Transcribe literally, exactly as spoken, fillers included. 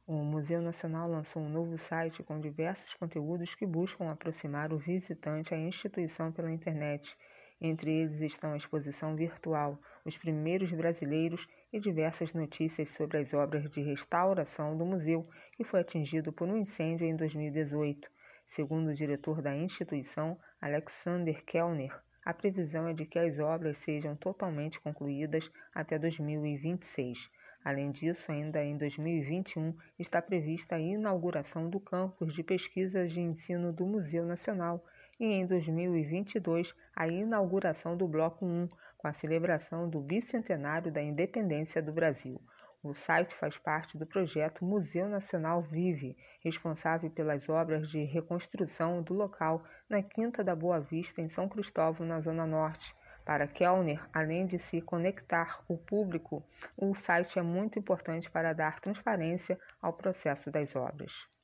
O Museu Nacional lançou um novo site com diversos conteúdos que buscam aproximar o visitante à instituição pela internet. Entre eles estão a exposição virtual, os primeiros brasileiros e diversas notícias sobre as obras de restauração do museu, que foi atingido por um incêndio em dois mil e dezoito. Segundo o diretor da instituição, Alexander Kellner, a previsão é de que as obras sejam totalmente concluídas até dois mil e vinte e seis. Além disso, ainda em dois mil e vinte e um está prevista a inauguração do campus de pesquisas de ensino do Museu Nacional e em dois mil e vinte e dois a inauguração do Bloco um, com a celebração do bicentenário da independência do Brasil. O site faz parte do projeto Museu Nacional Vive, responsável pelas obras de reconstrução do local na Quinta da Boa Vista, em São Cristóvão, na Zona Norte. Para Kellner, além de se conectar o público, o site é muito importante para dar transparência ao processo das obras.